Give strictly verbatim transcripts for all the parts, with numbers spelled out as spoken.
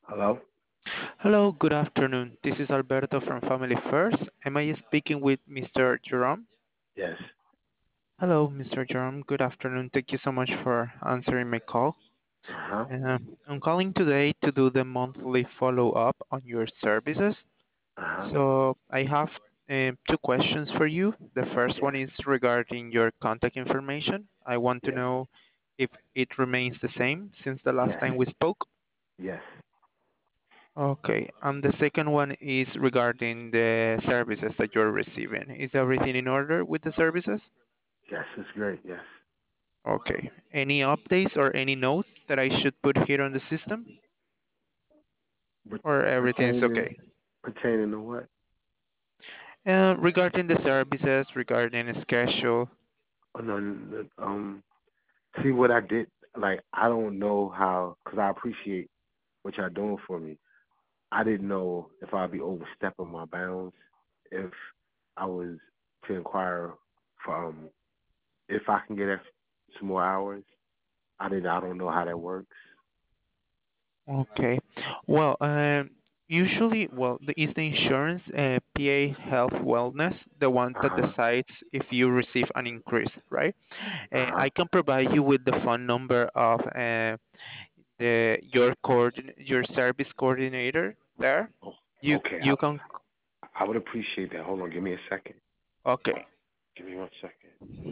Hello? Hello, good afternoon. This is Alberto from Family First. Am I speaking with mister Jerome? Yes. Hello, mister Jerome. Good afternoon. Thank you so much for answering my call. Uh-huh. Uh, I'm calling today to do the monthly follow-up on your services. Uh-huh. So I have um, two questions for you. The first Yes. one is regarding your contact information. I want to Yes. know if it remains the same since the last Yes. time we spoke. Yes. Okay, and the second one is regarding the services that you're receiving. Is everything in order with the services? Yes, it's great. Yes. Okay. Any updates or any notes that I should put here on the system? But Or everything is pertaining okay? pertaining to what? Uh, regarding the services, regarding the schedule. Oh, no, no, um see what I did, like I don't know how, cuz I appreciate what y'all doing for me. I didn't know if I'd be overstepping my bounds if I was to inquire for um if I can get ex- some more hours. I did I don't know how that works. Okay. Well, um, usually, well, the, is the insurance uh, P A Health Wellness the one that Uh-huh. decides if you receive an increase, right? Uh, Uh-huh. I can provide you with the phone number of uh, the your coordin your service coordinator there. Oh, You okay. I you can. I would appreciate that. Hold on, give me a second. Okay. Give me one second.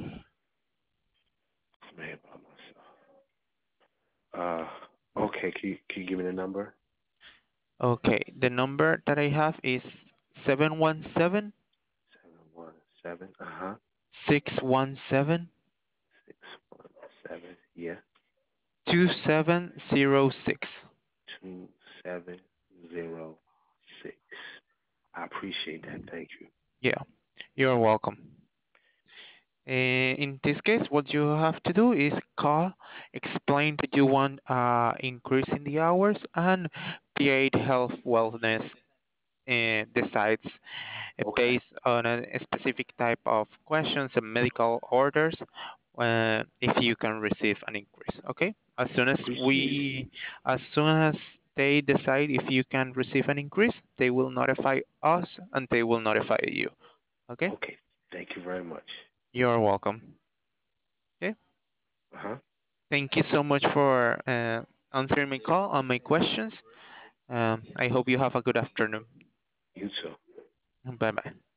I'm mad about myself. Uh, okay. Can you, can you give me the number? Okay. The number that I have is seven one seven Seven one seven. Uh huh. six one seven Six one seven. Yeah. two seven zero six. Two seven zero six. I appreciate that. Thank you. Yeah, you're welcome. Uh, in this case, what you have to do is call, explain that you want uh, increase in the hours, and P A Health Wellness uh, decides uh, Okay. based on a specific type of questions and medical orders uh, if you can receive an increase. Okay, as soon as Appreciate it. we, as soon as they decide if you can receive an increase, they will notify us and they will notify you. Okay, Okay. Thank you very much. you're welcome. Okay, Uh huh. thank you so much for uh, answering my call and my questions. Um, I hope you have a good afternoon. You too. Bye bye.